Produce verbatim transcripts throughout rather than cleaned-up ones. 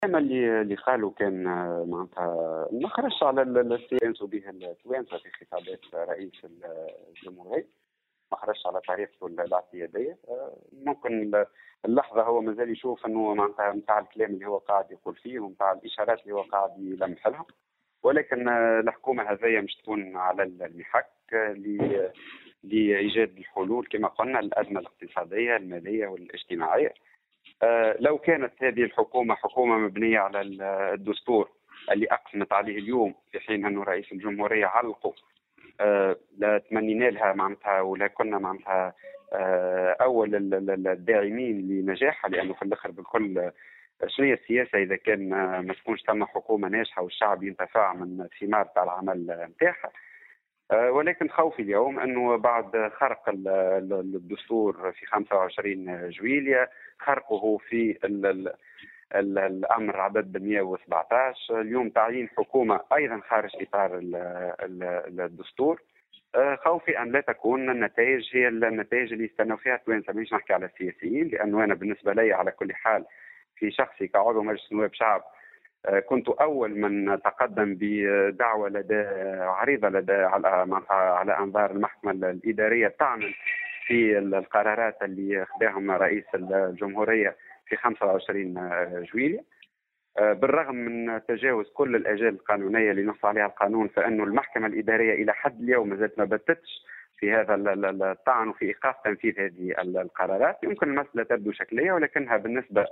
الكلام اللي اللي قالوا كان آه، معناتها ما خرجش على ال- ال- السياسة به التوانسة في خطابات رئيس الجمهورية، ما خرجش على طريقته الاعتيادية. آه، ممكن ال- اللحظة هو مازال يشوف انه معناتها نتاع الكلام اللي هو قاعد يقول فيه ونتاع الاشارات اللي هو قاعد يلمح لها، ولكن آه، الحكومة هذه مش تكون على المحك آه، ل- لإيجاد الحلول كما قلنا الأزمة الاقتصادية المالية والاجتماعية. آه، لو كانت هذه الحكومة حكومة مبنية على ال- الدستور اللي أقسمت عليه اليوم، في حين أنه رئيس الجمهورية علقه، آه، لا تمنينا لها معناتها ولا كنا معناتها آه، أول ال- ال- الداعمين لنجاحها، لأنه في الآخر بالكل آه، شنو هي السياسة إذا كان آه، ما تكونش ثم حكومة ناجحة والشعب ينتفع من الثمار تاع العمل نتاعها. آه، ولكن خوفي اليوم انه بعد خرق ال- ال- الدستور في خمسة وعشرين جويلية، خرقه في ال ال ال الامر عدد مئة وسبعة عشر، اليوم تعيين حكومه ايضا خارج اطار ال ال الدستور. آه، خوفي ان لا تكون النتائج هي النتائج اللي يستنوا فيها التوانسه، مانيش نحكي على السياسيين، لانه انا بالنسبه لي على كل حال في شخصي كعضو مجلس نواب شعب كنت أول من تقدم بدعوة لدى عريضة لدى على على أنظار المحكمة الإدارية تعمل في القرارات اللي أخذاهم رئيس الجمهورية في خمسة وعشرين جويلية. بالرغم من تجاوز كل الآجال القانونية اللي نص عليها القانون، فإنه المحكمة الإدارية إلى حد اليوم ما زالت ما بتتش في هذا الطعن وفي إيقاف تنفيذ هذه القرارات. يمكن المسألة تبدو شكلية، ولكنها بالنسبة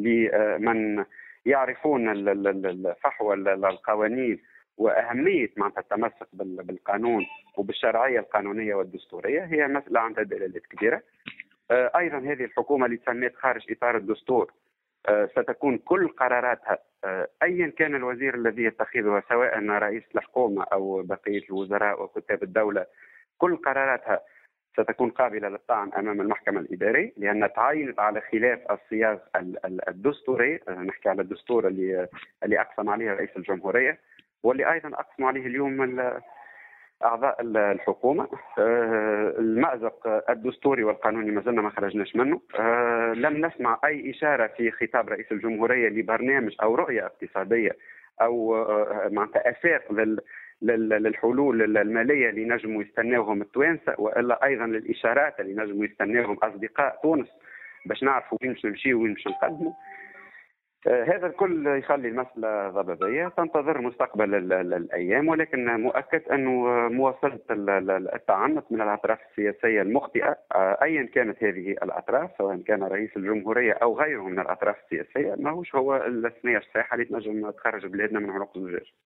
لمن يعرفون ال- ال- ال- فحوى ال- القوانين واهميه معناتها التمسك بال- بالقانون وبالشرعيه القانونيه والدستوريه، هي مساله عندها دلالات كبيره. آه، ايضا هذه الحكومه اللي تسميت خارج اطار الدستور، آه، ستكون كل قراراتها آه، ايا كان الوزير الذي يتخذها، سواء رئيس الحكومه او بقيه الوزراء وكتاب الدوله، كل قراراتها ستكون قابلة للطعن أمام المحكمة الإدارية، لأن تعينت على خلاف الصياغ ال- ال- الدستوري. نحكي على الدستور اللي اللي أقسم عليه رئيس الجمهورية، واللي أيضا أقسم عليه اليوم ال- أعضاء ال- الحكومة. آه، المأزق الدستوري والقانوني ما زلنا ما خرجناش منه. آه، لم نسمع أي إشارة في خطاب رئيس الجمهورية لبرنامج أو رؤية اقتصادية أو آه، معناتها آفاق لل لل- للحلول الماليه اللي نجموا يستناوهم التوانسه، والا ايضا للاشارات اللي نجموا يستناوهم اصدقاء تونس باش نعرفوا وين باش نمشيو وين باش نقدموا. آه، هذا الكل يخلي المسألة ضبابية تنتظر مستقبل ال- ال- الأيام، ولكن مؤكد أنه مواصلة ال- ال- التعنت من الأطراف السياسية المخطئة، آه، أيا كانت هذه الأطراف، سواء كان رئيس الجمهورية أو غيره من الأطراف السياسية، ماهوش هو الثنية الصحيحة اللي تنجم تخرج بلادنا من عنق الزجاج.